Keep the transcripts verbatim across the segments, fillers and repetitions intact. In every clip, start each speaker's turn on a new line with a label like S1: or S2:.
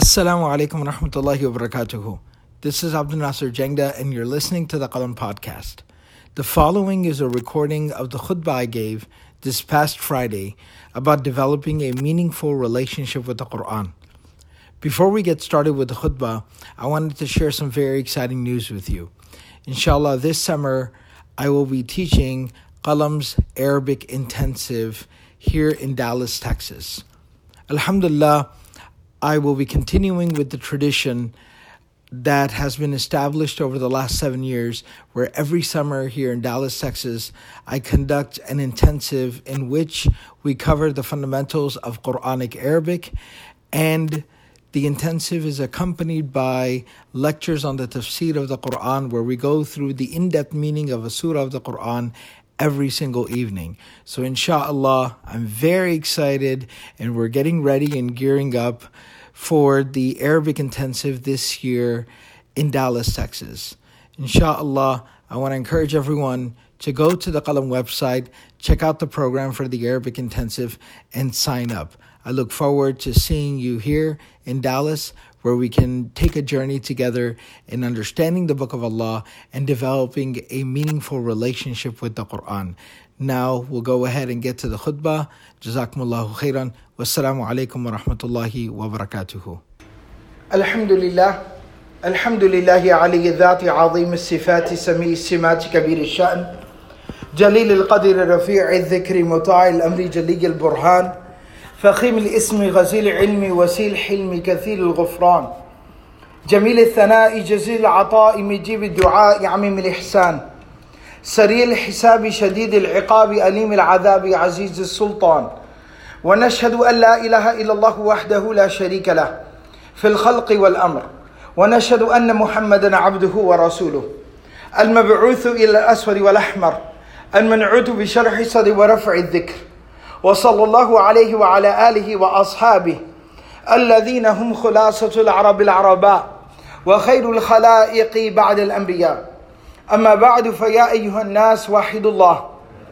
S1: Assalamu alaikum wa rahmatullahi wa barakatuhu. This is Abdul Nasser Jengda and you're listening to the Qalam Podcast. The following is a recording of the khutbah I gave this past Friday about developing a meaningful relationship with the Quran. Before we get started with the khutbah, I wanted to share some very exciting news with you. Inshallah, this summer I will be teaching Qalam's Arabic Intensive here in Dallas, Texas. Alhamdulillah, I will be continuing with the tradition that has been established over the last seven years, where every summer here in Dallas, Texas, I conduct an intensive in which we cover the fundamentals of Quranic Arabic, and the intensive is accompanied by lectures on the tafsir of the Quran, where we go through the in-depth meaning of a surah of the Quran every single evening. So inshallah, I'm very excited and we're getting ready and gearing up for the Arabic Intensive this year in Dallas, Texas. Inshallah, I want to encourage everyone to go to the Qalam website, check out the program for the Arabic Intensive, and sign up. I look forward to seeing you here in Dallas, where we can take a journey together in understanding the Book of Allah and developing a meaningful relationship with the Quran. Now we'll go ahead and get to the khutbah. Jazakumullahu khairan. Wassalamu alaikum wa rahmatullahi wa barakatuhu.
S2: Alhamdulillah. Alhamdulillahi aliyi dhati azim as-sifati sami as-simati kabir as-sha'n. Jalil al-qadr rafi' al-dhikri muta' al-amri jali al-burhan. فخيم الاسم غزيل العلم وسيل حلم كثير الغفران جميل الثناء جزيل العطاء مجيب الدعاء عميم الإحسان سريع الحساب شديد العقاب أليم العذاب عزيز السلطان ونشهد أن لا إله إلا الله وحده لا شريك له في الخلق والأمر ونشهد أن محمدا عبده ورسوله المبعوث إلى الأسود والأحمر المنعوت بشرح صدر ورفع الذكر وصلى الله عليه وعلى آله وأصحابه الذين هم خلاصة العرب العرباء وخير الخلائق بعد الأنبياء أما بعد فيا أيها الناس وحدوا الله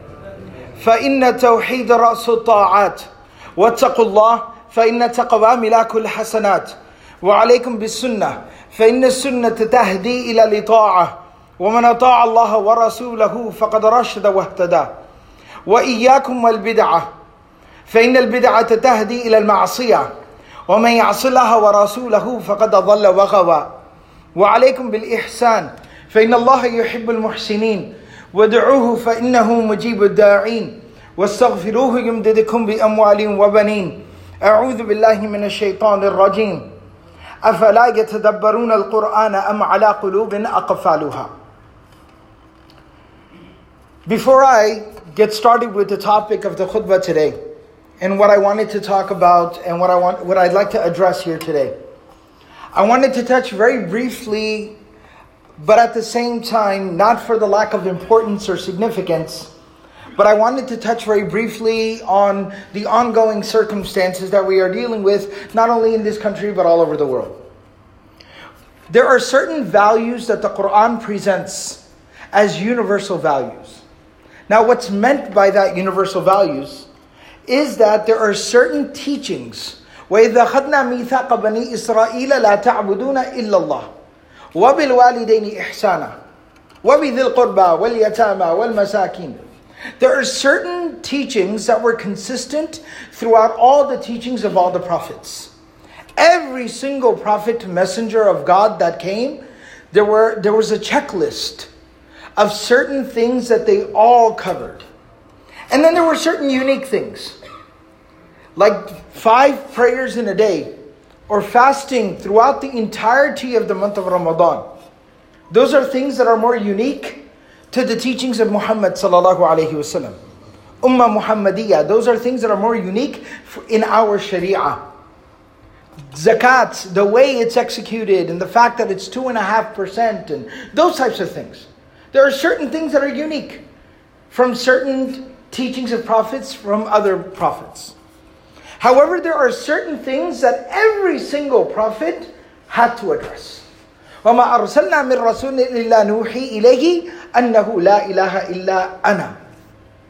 S2: فإن التوحيد رأس الطاعات واتقوا الله فإن التقوى ملاك الحسنات وعليكم بالسنة فإن السنة تهدي إلى الطاعة ومن أطاع الله ورسوله فقد رشد واهتدى وإياكم والبدعة فإن البدعة تهدي إلى المعصية ومن يعص الله ورسوله فقد ضل وغوى وعليكم بالإحسان فإن الله يحب المحسنين وادعوه فإنه مجيب الداعين واستغفروه يمددكم بأموال وبنين أعوذ بالله من الشيطان الرجيم أفلا يتدبرون القرآن أم على قلوب أقفالها. Before I get started with the topic of the khutbah today, and what I wanted to talk about, and what I want, what I'd like to address here today, I wanted to touch very briefly, but at the same time, not for the lack of importance or significance, but I wanted to touch very briefly on the ongoing circumstances that we are dealing with, not only in this country, but all over the world. There are certain values that the Quran presents as universal values. Now, what's meant by that universal values is that there are certain teachings. وَإِذَا خَذْنَا مِيثَاقَ بَنِي إِسْرَائِيلَ لَا تَعْبُدُونَ إِلَّا اللَّهِ وَبِالْوَالِدَيْنِ إِحْسَانًا وَبِذِي الْقُرْبَى وَالْيَتَامَى وَالْمَسَاكِينِ. There are certain teachings that were consistent throughout all the teachings of all the prophets. Every single prophet, messenger of God that came, there were there was a checklist of certain things that they all covered. And then there were certain unique things, like five prayers in a day, or fasting throughout the entirety of the month of Ramadan. Those are things that are more unique to the teachings of Muhammad sallallahu alaihi wasallam. Ummah Muhammadiyah, those are things that are more unique in our Sharia. Zakat, the way it's executed, and the fact that it's two and a half percent, and those types of things. There are certain things that are unique from certain teachings of prophets from other prophets. However, there are certain things that every single prophet had to address. وَمَا أَرْسَلْنَا مِن رَسُولٍ إِلَّا نُوحِي إِلَيْهِ أَنَّهُ لَا إِلَهَ إِلَّا أَنَا.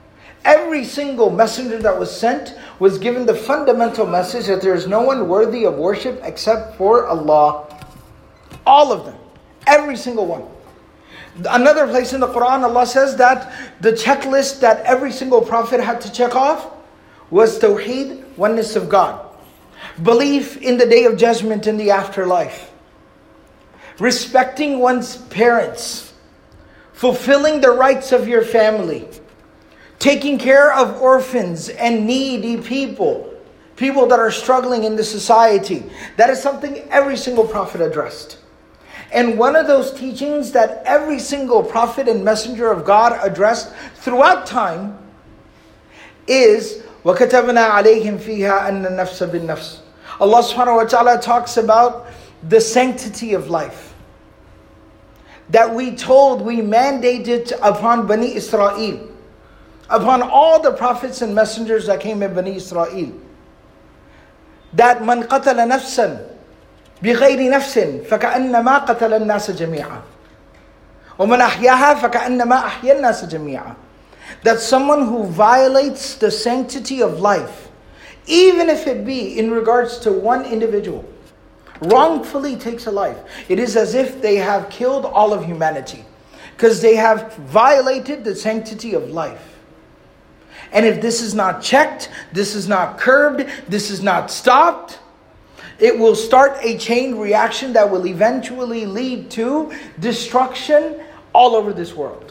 S2: Every single messenger that was sent was given the fundamental message that there is no one worthy of worship except for Allah. All of them. Every single one. Another place in the Quran, Allah says that the checklist that every single prophet had to check off was Tawheed, oneness of God. Belief in the day of judgment in the afterlife. Respecting one's parents. Fulfilling the rights of your family. Taking care of orphans and needy people. People that are struggling in the society. That is something every single prophet addressed. And one of those teachings that every single prophet and messenger of God addressed throughout time is وَكَتَبْنَا عَلَيْهِمْ فِيهَا أَنَّ النَّفْسَ بِالنَّفْسِ. Allah subhanahu wa ta'ala talks about the sanctity of life. That we told, we mandated upon Bani Israel, upon all the prophets and messengers that came in Bani Israel, that man qatala nafsan بغير نفس فكأنما قتل الناس جميعا ومن أحياها فكأنما أحيا الناس جميعا. That someone who violates the sanctity of life, even if it be in regards to one individual, wrongfully takes a life, it is as if they have killed all of humanity, because they have violated the sanctity of life. And if this is not checked, this is not curbed, this is not stopped, it will start a chain reaction that will eventually lead to destruction all over this world.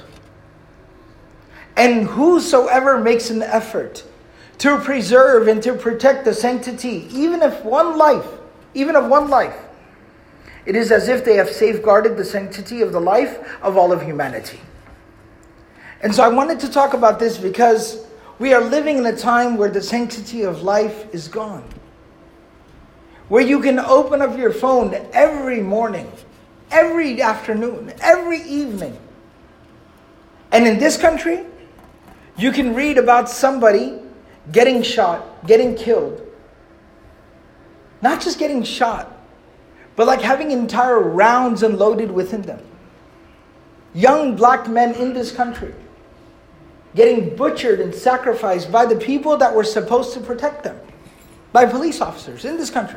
S2: And whosoever makes an effort to preserve and to protect the sanctity, even if one life, even of one life, it is as if they have safeguarded the sanctity of the life of all of humanity. And so I wanted to talk about this because we are living in a time where the sanctity of life is gone. Where you can open up your phone every morning, every afternoon, every evening. And in this country, you can read about somebody getting shot, getting killed. Not just getting shot, but like having entire rounds unloaded within them. Young black men in this country getting butchered and sacrificed by the people that were supposed to protect them. By police officers in this country.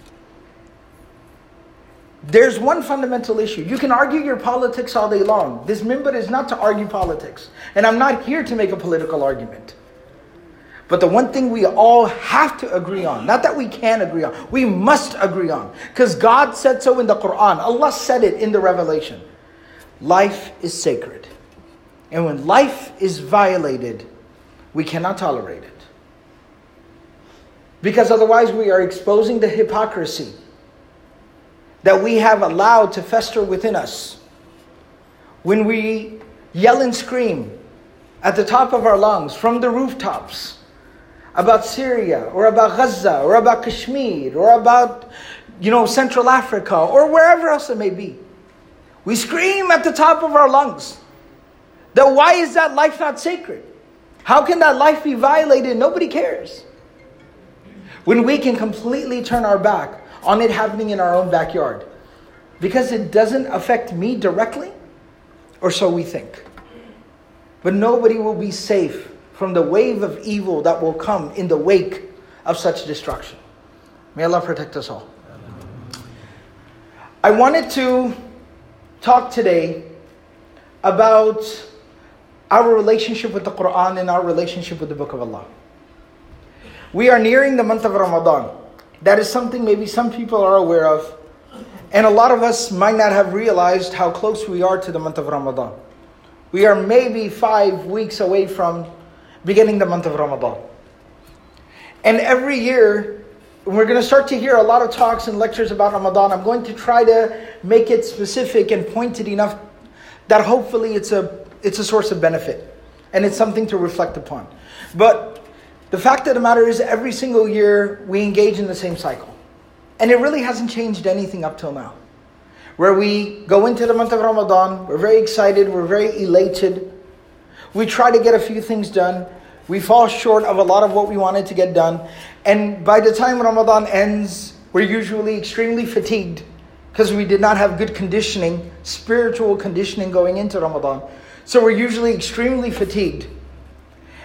S2: There's one fundamental issue. You can argue your politics all day long. This minbar is not to argue politics. And I'm not here to make a political argument. But the one thing we all have to agree on, not that we can agree on, we must agree on. Because God said so in the Quran. Allah said it in the Revelation. Life is sacred. And when life is violated, we cannot tolerate it. Because otherwise we are exposing the hypocrisy that we have allowed to fester within us. When we yell and scream at the top of our lungs from the rooftops about Syria or about Gaza or about Kashmir or about, you know, Central Africa or wherever else it may be. We scream at the top of our lungs that why is that life not sacred? How can that life be violated? Nobody cares. When we can completely turn our back on it happening in our own backyard. Because it doesn't affect me directly, or so we think. But nobody will be safe from the wave of evil that will come in the wake of such destruction. May Allah protect us all. I wanted to talk today about our relationship with the Quran and our relationship with the Book of Allah. We are nearing the month of Ramadan. That is something maybe some people are aware of. And a lot of us might not have realized how close we are to the month of Ramadan. We are maybe five weeks away from beginning the month of Ramadan. And every year, we're going to start to hear a lot of talks and lectures about Ramadan. I'm going to try to make it specific and pointed enough that hopefully it's a, it's a source of benefit. And it's something to reflect upon. But the fact of the matter is, every single year we engage in the same cycle. And it really hasn't changed anything up till now. Where we go into the month of Ramadan, we're very excited, we're very elated. We try to get a few things done. We fall short of a lot of what we wanted to get done. And by the time Ramadan ends, we're usually extremely fatigued. Because we did not have good conditioning, spiritual conditioning going into Ramadan. So we're usually extremely fatigued.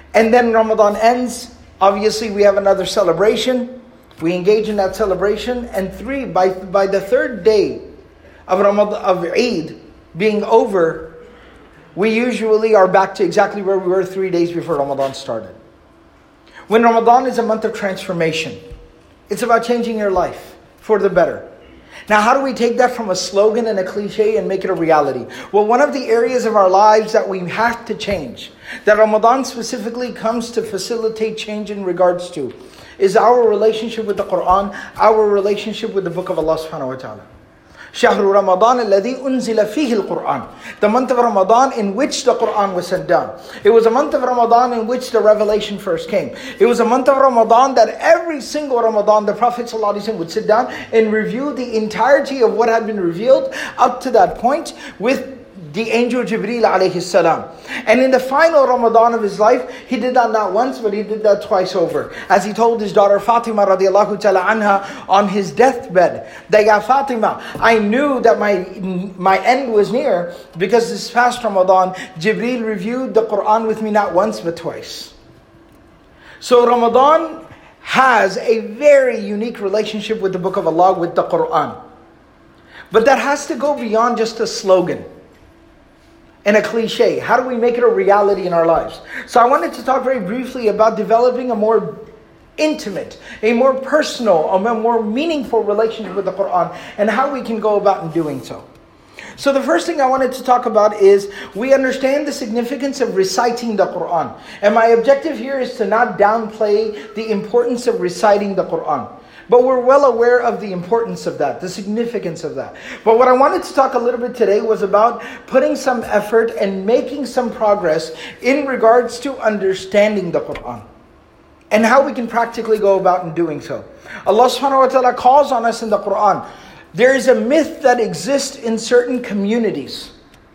S2: And then Ramadan ends. Obviously, we have another celebration. We engage in that celebration. And three, by, by the third day of Ramadan, of Eid being over, we usually are back to exactly where we were three days before Ramadan started. When Ramadan is a month of transformation, it's about changing your life for the better. Now, how do we take that from a slogan and a cliche and make it a reality? Well, one of the areas of our lives that we have to change, that Ramadan specifically comes to facilitate change in regards to, is our relationship with the Quran, our relationship with the book of Allah subhanahu wa ta'ala. شهر رمضان الذي أنزل فيه القرآن. The month of Ramadan in which the Quran was sent down. It was a month of Ramadan in which the revelation first came. It was a month of Ramadan that every single Ramadan the Prophet ﷺ would sit down and review the entirety of what had been revealed up to that point with the angel Jibreel alayhi salam. And in the final Ramadan of his life, he did that not once, but he did that twice over. As he told his daughter Fatima radiallahu ta'ala anha on his deathbed, that Ya Fatima, I knew that my, my end was near because this past Ramadan, Jibreel reviewed the Quran with me not once, but twice. So Ramadan has a very unique relationship with the book of Allah, with the Quran. But that has to go beyond just a slogan and a cliche. How do we make it a reality in our lives? So I wanted to talk very briefly about developing a more intimate, a more personal, a more meaningful relationship with the Quran and how we can go about in doing so. So the first thing I wanted to talk about is we understand the significance of reciting the Quran. And my objective here is to not downplay the importance of reciting the Quran. But we're well aware of the importance of that, the significance of that. But what I wanted to talk a little bit today was about putting some effort and making some progress in regards to understanding the Quran and how we can practically go about in doing so. Allah subhanahu wa ta'ala calls on us in the Quran. There is a myth that exists in certain communities.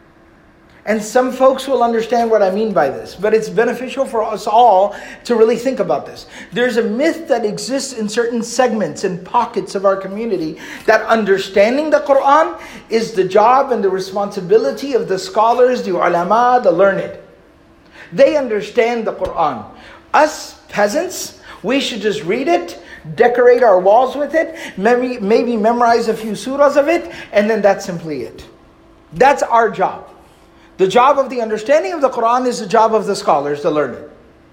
S2: And some folks will understand what I mean by this, but it's beneficial for us all to really think about this. There's a myth that exists in certain segments and pockets of our community that understanding the Quran is the job and the responsibility of the scholars, the ulama, the learned. They understand the Quran. Us peasants, we should just read it, decorate our walls with it, maybe, maybe memorize a few surahs of it, and then that's simply it. That's our job. The job of the understanding of the Quran is the job of the scholars, the learned.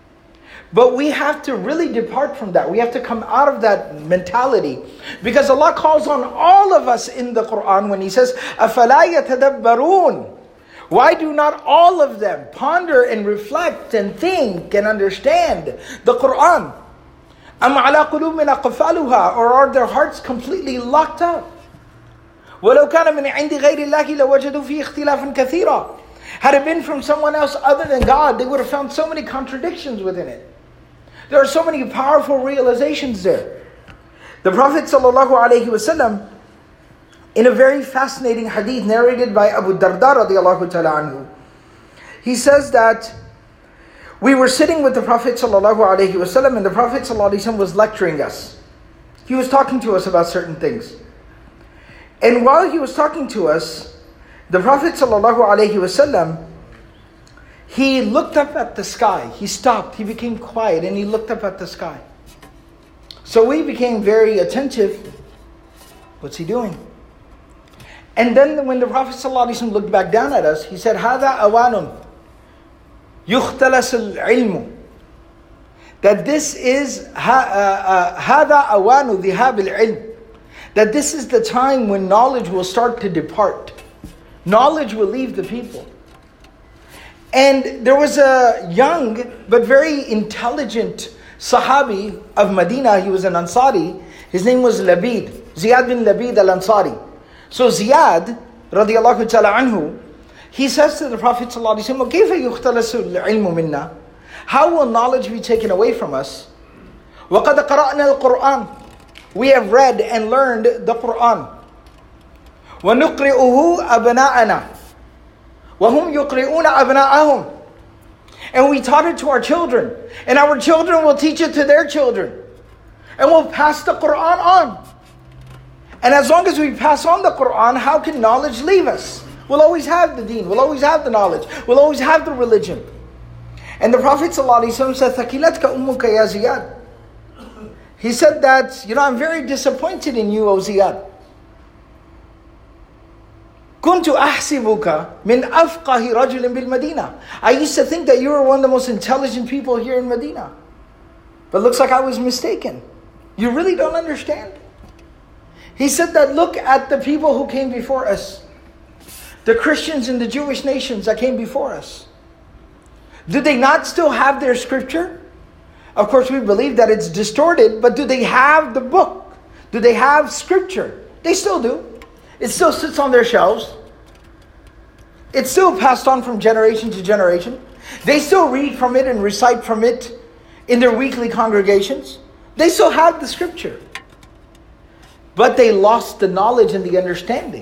S2: But we have to really depart from that. We have to come out of that mentality. Because Allah calls on all of us in the Quran when He says, أَفَلَا يَتَدَبَّرُونَ. Why do not all of them ponder and reflect and think and understand the Quran? أَمْ عَلَىٰ قُلُوبٍ أَقْفَالُهَا. Or are their hearts completely locked up? وَلَوْ كَانَ مِنْ عِنْدِ غَيْرِ اللَّهِ لَوَجَدُوا فِيهِ اخْتِلَافًا كَثِيرًا. Had it been from someone else other than God, they would have found so many contradictions within it. There are so many powerful realizations there. The Prophet ﷺ, in a very fascinating hadith narrated by Abu Darda radiallahu ta'ala anhu, he says that we were sitting with the Prophet ﷺ and the Prophet ﷺ was lecturing us. He was talking to us about certain things. And while he was talking to us, the Prophet ﷺ, he looked up at the sky. He stopped. He became quiet and he looked up at the sky. So we became very attentive. What's he doing? And then when the Prophet ﷺ looked back down at us, he said, هَذَا أَوَانٌ يُخْتَلَسُ الْعِلْمُ. That this is هَذَا أَوَانُ ذِهَابِ الْعِلْمِ. That this is the time when knowledge will start to depart. Knowledge will leave the people. And there was a young but very intelligent Sahabi of Medina. He was an Ansari. His name was Labid. Ziyad bin Labid al-Ansari. So Ziyad, radiallahu ta'ala anhu, he says to the Prophet sallallahu alaihi wasallam, كيف يختلس العلم منا? How will knowledge be taken away from us? وقد قرأنا القرآن. We have read and learned the Quran. وَنُقْرِئُهُ أَبْنَاءَنَا وَهُمْ يُقْرِئُونَ أَبْنَاءَهُمْ. And we taught it to our children. And our children will teach it to their children. And we'll pass the Quran on. And as long as we pass on the Quran, how can knowledge leave us? We'll always have the deen. We'll always have the knowledge. We'll always have the religion. And the Prophet ﷺ said, "Thakilatka ummuka ya Ziyad." He said that, you know, I'm very disappointed in you, O Ziyad. Kuntu ahsibuka min afqahi rajulin bil Madina. I used to think that you were one of the most intelligent people here in Medina. But looks like I was mistaken. You really don't understand. He said that look at the people who came before us. The Christians and the Jewish nations that came before us. Do they not still have their scripture? Of course we believe that it's distorted, but do they have the book? Do they have scripture? They still do. It still sits on their shelves. It's still passed on from generation to generation. They still read from it and recite from it in their weekly congregations. They still have the scripture. But they lost the knowledge and the understanding.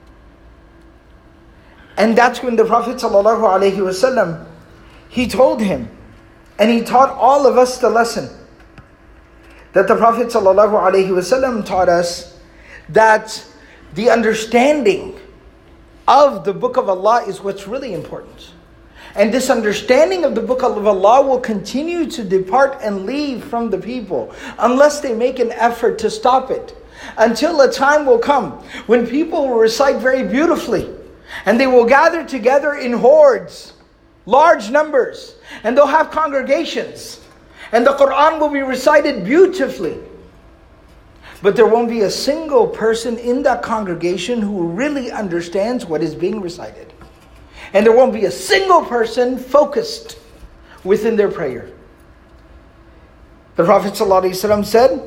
S2: And that's when the Prophet ﷺ, he told him, and he taught all of us the lesson, that the Prophet ﷺ taught us that the understanding of the Book of Allah is what's really important. And this understanding of the Book of Allah will continue to depart and leave from the people unless they make an effort to stop it. Until a time will come when people will recite very beautifully, and they will gather together in hordes, large numbers, and they'll have congregations, and the Quran will be recited beautifully. But there won't be a single person in that congregation who really understands what is being recited. And there won't be a single person focused within their prayer. The Prophet ﷺ said,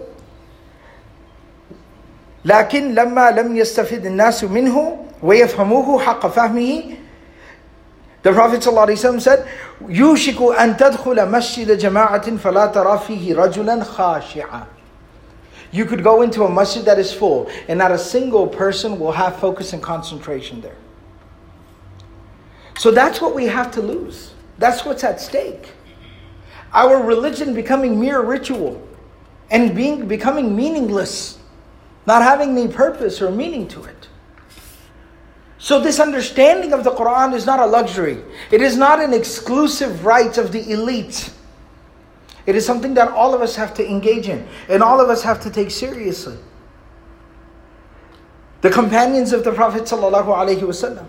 S2: لكن لما لم يستفد الناس منه ويفهموه حق فهمه. The Prophet ﷺ said, يوشك أن تدخل مسجد جماعة فلا ترى فيه رجلا خاشعا. You could go into a masjid that is full, and not a single person will have focus and concentration there. So that's what we have to lose. That's what's at stake. Our religion becoming mere ritual and being becoming meaningless, not having any purpose or meaning to it. So this understanding of the Quran is not a luxury. It is not an exclusive right of the elite. It is something that all of us have to engage in, and all of us have to take seriously. The companions of the Prophet ﷺ.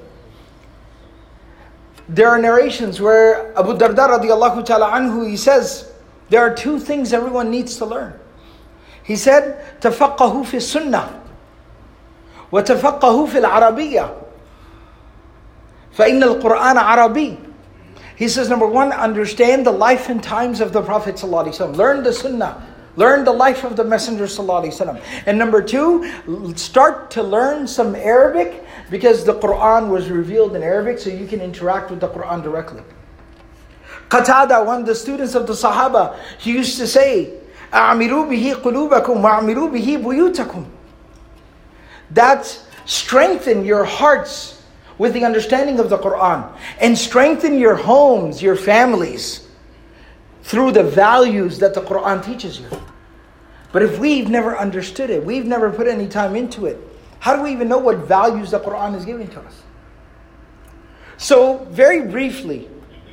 S2: There are narrations where Abu Darda radiallahu ta'ala anhu, he says, there are two things everyone needs to learn. He said, تَفَقَّهُ فِي السُّنَّةِ وَتَفَقَّهُ فِي الْعَرَبِيَّةِ فَإِنَّ الْقُرْآنَ عَرَبِيٌّ. He says, number one, understand the life and times of the Prophet ﷺ. Learn the sunnah. Learn the life of the Messenger ﷺ. And number two, start to learn some Arabic, because the Quran was revealed in Arabic, so you can interact with the Quran directly. Qatada, one of the students of the Sahaba, he used to say, أَعْمِرُوا بِهِ قُلُوبَكُمْ وَأَعْمِرُوا بِهِ بُيُوتَكُمْ. That strengthen your hearts with the understanding of the Quran, and strengthen your homes, your families, through the values that the Quran teaches you. But if we've never understood it, we've never put any time into it, how do we even know what values the Quran is giving to us? So, very briefly,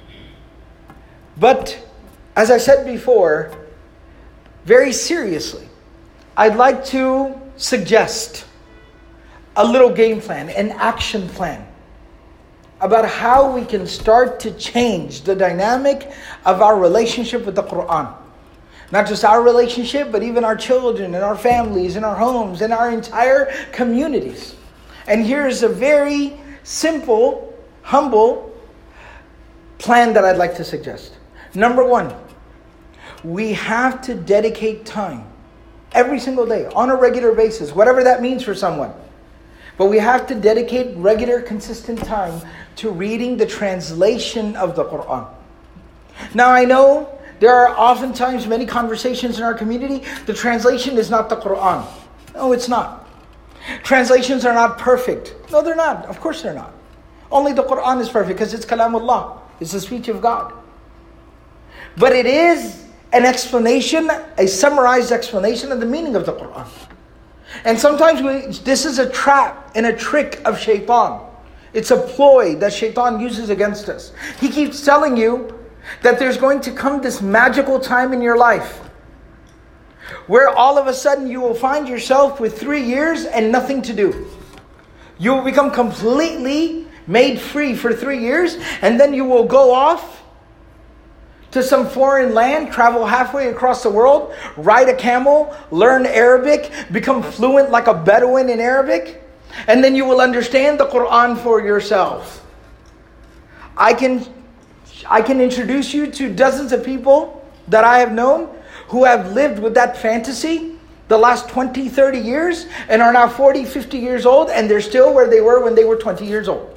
S2: but as I said before, very seriously, I'd like to suggest a little game plan, an action plan, about how we can start to change the dynamic of our relationship with the Quran. Not just our relationship, but even our children and our families and our homes and our entire communities. And here's a very simple, humble plan that I'd like to suggest. Number one, we have to dedicate time every single day, on a regular basis, whatever that means for someone. But we have to dedicate regular, consistent time to reading the translation of the Quran. Now I know there are oftentimes many conversations in our community, the translation is not the Quran. No, it's not. Translations are not perfect. No, they're not. Of course they're not. Only the Quran is perfect because it's Kalamullah. It's the speech of God. But it is an explanation, a summarized explanation of the meaning of the Quran. And sometimes we, this is a trap and a trick of shaitan. It's a ploy that shaitan uses against us. He keeps telling you that there's going to come this magical time in your life where all of a sudden you will find yourself with three years and nothing to do. You will become completely made free for three years, and then you will go off to some foreign land, travel halfway across the world, ride a camel, learn Arabic, become fluent like a Bedouin in Arabic, and then you will understand the Quran for yourself. I can, I can introduce you to dozens of people that I have known who have lived with that fantasy the last twenty, thirty years and are now forty, fifty years old, and they're still where they were when they were twenty years old.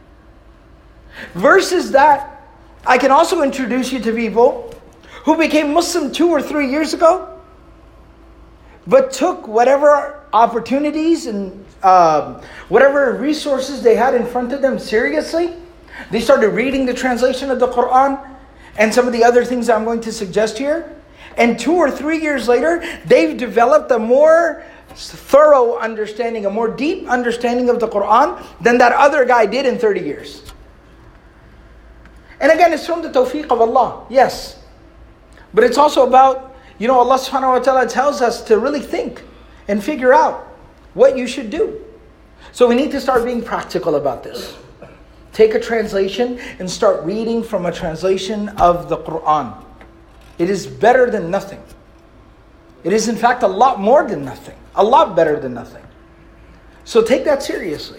S2: Versus that, I can also introduce you to people who became Muslim two or three years ago, but took whatever opportunities and uh, whatever resources they had in front of them seriously. They started reading the translation of the Quran and some of the other things that I'm going to suggest here. And two or three years later, they've developed a more thorough understanding, a more deep understanding of the Quran than that other guy did in thirty years. And again, it's from the tawfiq of Allah, yes. But it's also about, you know, Allah subhanahu wa ta'ala tells us to really think and figure out what you should do. So we need to start being practical about this. Take a translation and start reading from a translation of the Quran. It is better than nothing. It is in fact a lot more than nothing. A lot better than nothing. So take that seriously.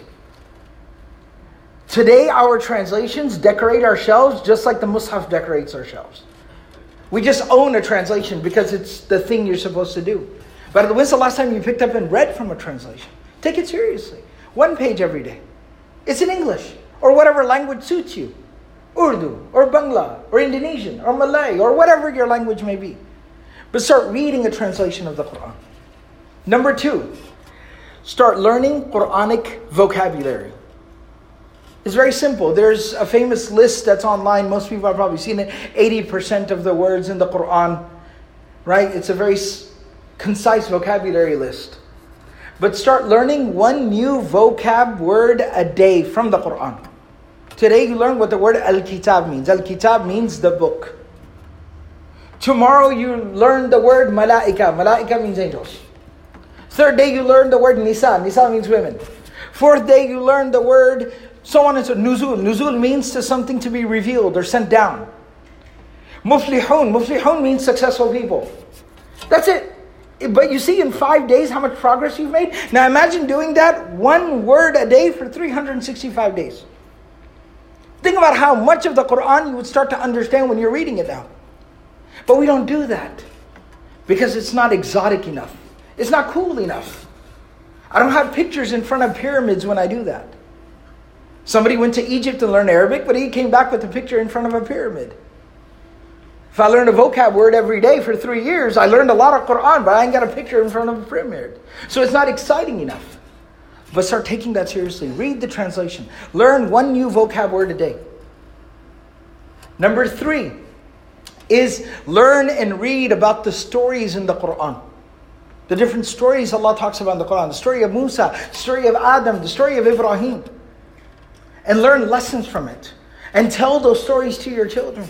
S2: Today our translations decorate our shelves just like the Mus'haf decorates our shelves. We just own a translation because it's the thing you're supposed to do. But when's the last time you picked up and read from a translation? Take it seriously. One page every day. It's in English or whatever language suits you. Urdu or Bangla or Indonesian or Malay or whatever your language may be. But start reading a translation of the Quran. Number two, start learning Quranic vocabulary. It's very simple. There's a famous list that's online. Most people have probably seen it. eighty percent of the words in the Quran, right? It's a very concise vocabulary list. But start learning one new vocab word a day from the Quran. Today you learn what the word Al-Kitab means. Al-Kitab means the book. Tomorrow you learn the word Malaika. Malaika means angels. Third day you learn the word Nisa. Nisa means women. Fourth day you learn the word so on and so on. Nuzul. Nuzul means to something to be revealed or sent down. Muflihun. Muflihun means successful people. That's it. But you see in five days how much progress you've made. Now imagine doing that one word a day for three hundred sixty-five days. Think about how much of the Quran you would start to understand when you're reading it now. But we don't do that because it's not exotic enough. It's not cool enough. I don't have pictures in front of pyramids when I do that. Somebody went to Egypt to learn Arabic, but he came back with a picture in front of a pyramid. If I learned a vocab word every day for three years, I learned a lot of Quran, but I ain't got a picture in front of a pyramid. So it's not exciting enough. But start taking that seriously. Read the translation. Learn one new vocab word a day. Number three is learn and read about the stories in the Quran. The different stories Allah talks about in the Quran. The story of Musa, the story of Adam, the story of Ibrahim. And learn lessons from it. And tell those stories to your children.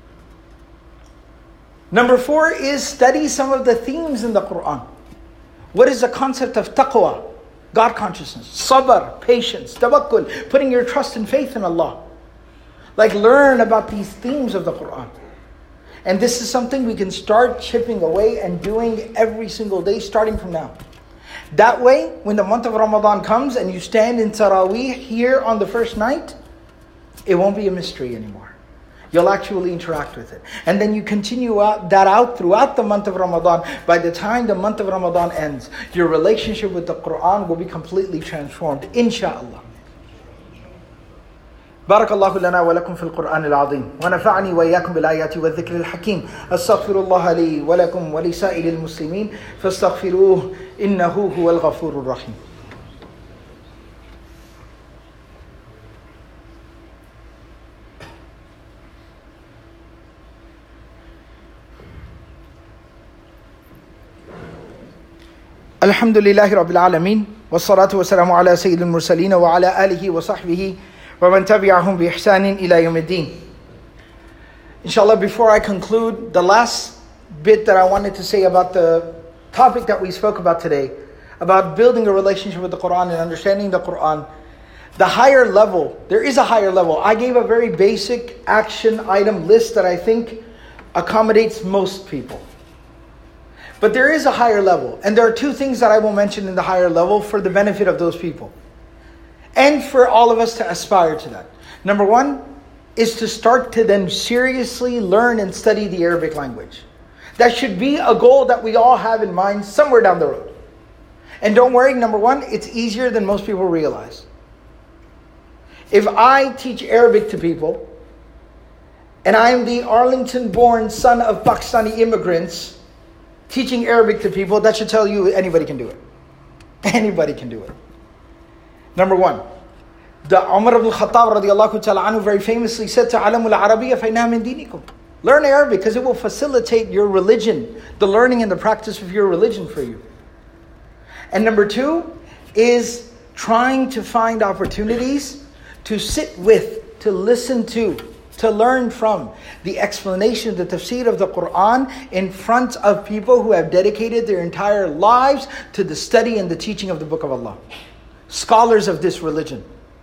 S2: Number four is study some of the themes in the Quran. What is the concept of taqwa? God consciousness, sabr, patience, tawakkul, putting your trust and faith in Allah. Like learn about these themes of the Quran. And this is something we can start chipping away and doing every single day starting from now. That way, when the month of Ramadan comes and you stand in Taraweeh here on the first night, it won't be a mystery anymore. You'll actually interact with it. And then you continue out, that out throughout the month of Ramadan. By the time the month of Ramadan ends, your relationship with the Quran will be completely transformed, inshaAllah. بارك الله لنا ولكم في القرآن العظيم ونفعني وإياكم بالآيات والذكر الحكيم أستغفر الله لي ولكم ولسائر المسلمين فاستغفروه إنه هو الغفور الرحيم. الحمد لله رب العالمين والصلاة والسلام على سيد المرسلين وعلى آله وصحبه ومن تبعهم بإحسان إلى يوم الدين. Inshallah, before I conclude, the last bit that I wanted to say about the topic that we spoke about today, about building a relationship with the Quran and understanding the Quran, the higher level, there is a higher level. I gave a very basic action item list that I think accommodates most people. But there is a higher level. And there are two things that I will mention in the higher level for the benefit of those people. And for all of us to aspire to that. Number one is to start to then seriously learn and study the Arabic language. That should be a goal that we all have in mind somewhere down the road. And don't worry, number one, it's easier than most people realize. If I teach Arabic to people, and I am the Arlington-born son of Pakistani immigrants, teaching Arabic to people, that should tell you anybody can do it. Anybody can do it. Number one, the Umar ibn Khattab radiallahu ta'ala anhu very famously said to Alamul Arabiya فَإِنَّهَا مِن دِينِكُمْ. Learn Arabic because it will facilitate your religion, the learning and the practice of your religion for you. And number two is trying to find opportunities to sit with, to listen to, to learn from the explanation, the tafsir of the Quran in front of people who have dedicated their entire lives to the study and the teaching of the Book of Allah. Scholars of this religion.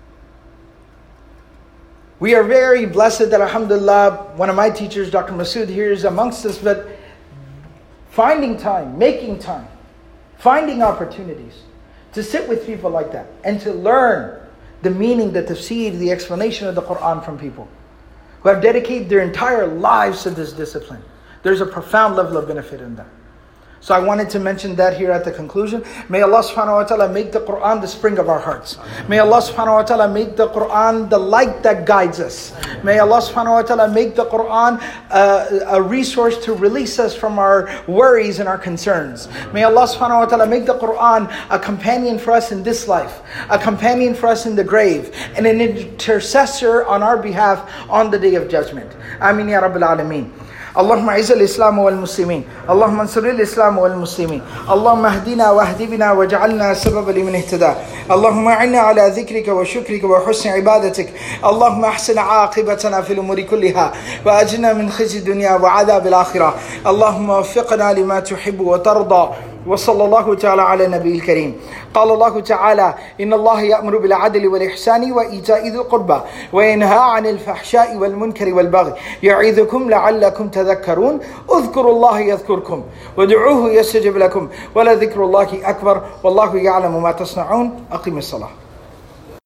S2: We are very blessed that, alhamdulillah, one of my teachers, Doctor Masood, here is amongst us, but finding time, making time, finding opportunities to sit with people like that and to learn the meaning, the tafsir, the explanation of the Quran from people who have dedicated their entire lives to this discipline. There's a profound level of benefit in that. So I wanted to mention that here at the conclusion. May Allah subhanahu wa ta'ala make the Quran the spring of our hearts. May Allah subhanahu wa ta'ala make the Quran the light that guides us. May Allah subhanahu wa ta'ala make the Quran uh, a resource to release us from our worries and our concerns. May Allah subhanahu wa ta'ala make the Quran a companion for us in this life, a companion for us in the grave, and an intercessor on our behalf on the day of judgment. Ameen ya Rabbil Alameen. اللهم اعز الإسلام والمسلمين اللهم انصر الإسلام والمسلمين اللهم اهدنا واهد بنا واجعلنا سببا لمن اهتدى اللهم اعنا على ذكرك وشكرك وحسن عبادتك اللهم احسن عاقبتنا في الأمور كلها وأجرنا من خزي الدنيا وعذاب الآخرة اللهم وفقنا لما تحب وترضى وصلى الله تعالى على النبي الكريم. قال الله تعالى إن الله يأمر بالعدل والإحسان وإيتاء ذي القربى وينهى عن الفحشاء والمنكر والبغي يعظكم لعلكم تذكرون اذكروا الله يذكركم وادعوه يستجب لكم ولذكر الله أكبر والله يعلم ما تصنعون. أقم الصلاة.